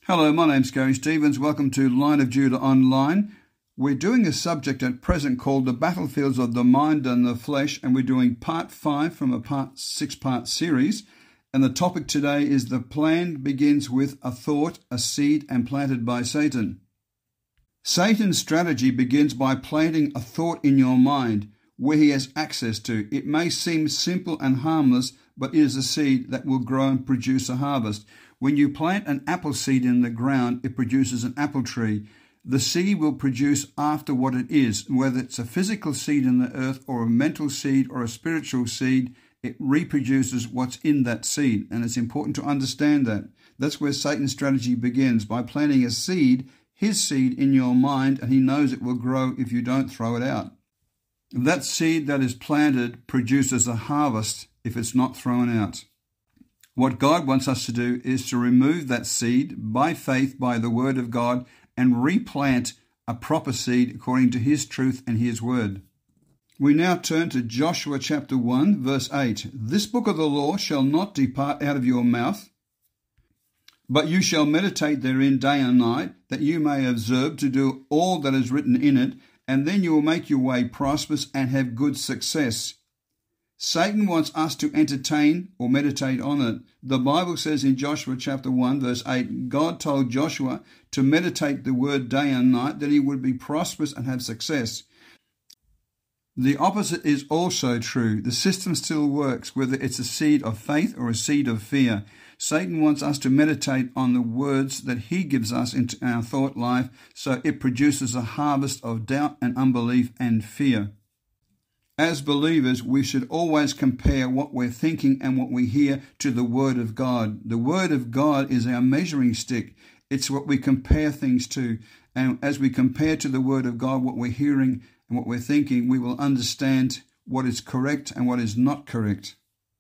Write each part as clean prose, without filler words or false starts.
Hello, my name's Gary Stevens. Welcome to Line of Judah Online. We're doing a subject at present called the battlefields of the mind and the flesh, and we're doing part 5 from a six-part series. And the topic today is the plan begins with a thought, a seed, and planted by Satan. Satan's strategy begins by planting a thought in your mind where he has access to. It may seem simple and harmless, but it is a seed that will grow and produce a harvest. When you plant an apple seed in the ground, it produces an apple tree. The seed will produce after what it is, whether it's a physical seed in the earth or a mental seed or a spiritual seed, it reproduces what's in that seed. And it's important to understand that. That's where Satan's strategy begins, by planting a seed, his seed, in your mind, and he knows it will grow if you don't throw it out. That seed that is planted produces a harvest if it's not thrown out. What God wants us to do is to remove that seed by faith, by the word of God, and replant a proper seed according to his truth and his word. We now turn to Joshua chapter 1, verse 8. This book of the law shall not depart out of your mouth, but you shall meditate therein day and night, that you may observe to do all that is written in it, and then you will make your way prosperous and have good success. Satan wants us to entertain or meditate on it. The Bible says in Joshua chapter 1 verse 8, God told Joshua to meditate the word day and night, that he would be prosperous and have success. The opposite is also true. The system still works, whether it's a seed of faith or a seed of fear. Satan wants us to meditate on the words that he gives us into our thought life, so it produces a harvest of doubt and unbelief and fear. As believers, we should always compare what we're thinking and what we hear to the Word of God. The Word of God is our measuring stick. It's what we compare things to. And as we compare to the Word of God what we're hearing and what we're thinking, we will understand what is correct and what is not correct.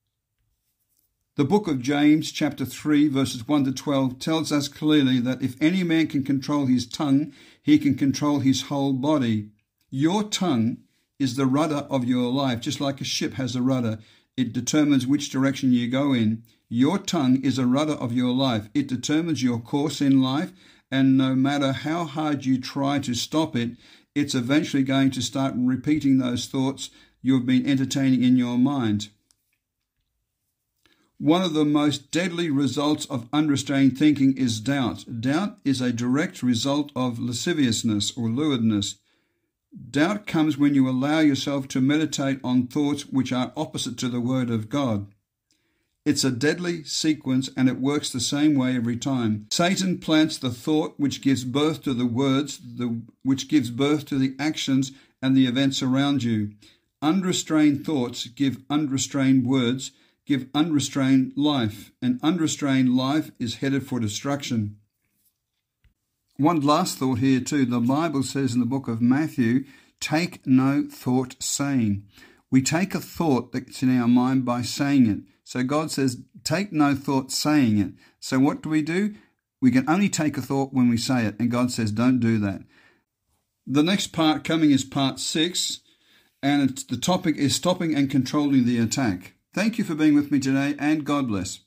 The book of James, chapter 3, verses 1 to 12, tells us clearly that if any man can control his tongue, he can control his whole body. Your tongue is the rudder of your life. Just like a ship has a rudder, it determines which direction you go in. Your tongue is a rudder of your life. It determines your course in life, and no matter how hard you try to stop it, it's eventually going to start repeating those thoughts you've been entertaining in your mind. One of the most deadly results of unrestrained thinking is doubt. Doubt is a direct result of lasciviousness or lewdness. Doubt comes when you allow yourself to meditate on thoughts which are opposite to the Word of God. It's a deadly sequence, and it works the same way every time. Satan plants the thought which gives birth to the words, which gives birth to the actions and the events around you. Unrestrained thoughts give unrestrained words, give unrestrained life, and unrestrained life is headed for destruction. One last thought here too. The Bible says in the book of Matthew, take no thought saying. We take a thought that's in our mind by saying it. So God says, take no thought saying it. So what do? We can only take a thought when we say it. And God says, don't do that. The next part coming is part 6. And the topic is stopping and controlling the attack. Thank you for being with me today, and God bless.